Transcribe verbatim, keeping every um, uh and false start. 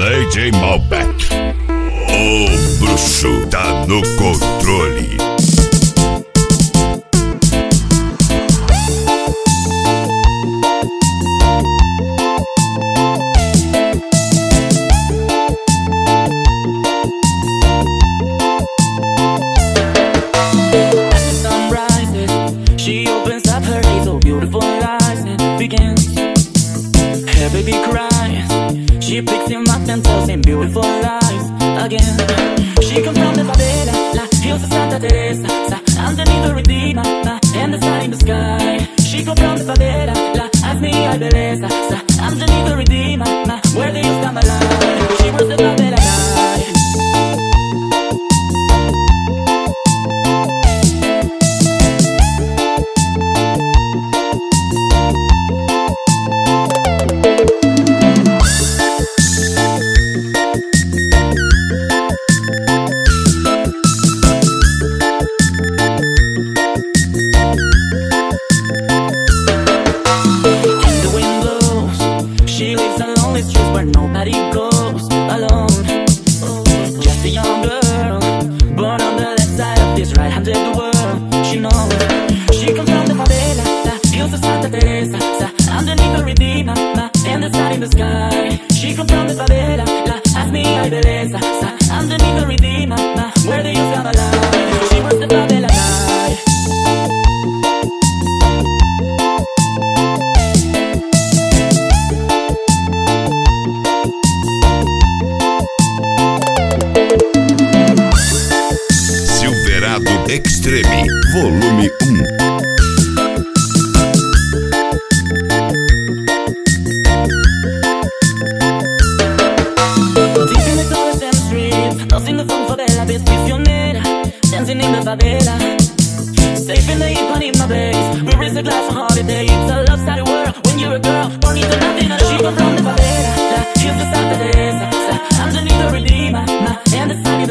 D J Malbec, o bruxo tá no controle. She opens up her hazel, beautiful eyes and begins. Her baby cries. She picks him up and tells him beautiful lies again. She comes from the favela, la hills of Santa Teresa, underneath the Redeemer, and the sun in the sky. She comes from the favela, la hazme ay beleza, underneath the Redeemer, where the hills come alive. She was the favela night. She lives on lonely streets where nobody goes alone. Just a young girl, born on the left side of this right-handed world. She knows. She comes from the favela, the hills of Santa Teresa, underneath the Redeemer, and the sun in the sky. She comes from the favela, la hazme ay beleza, underneath the Redeemer, where the hills come alive. She was the favela night. Extreme, volume um. Deep in the colors and the streets, lost in the funk favela, bitch prisionera, dancing in the favela. Safe in the heat, honey in my base. We raise a glass of holiday. It's a love-started world when you're a girl, born into nothing. She comes from the favela, la hills of Santa Teresa, underneath the Redeemer, and the sun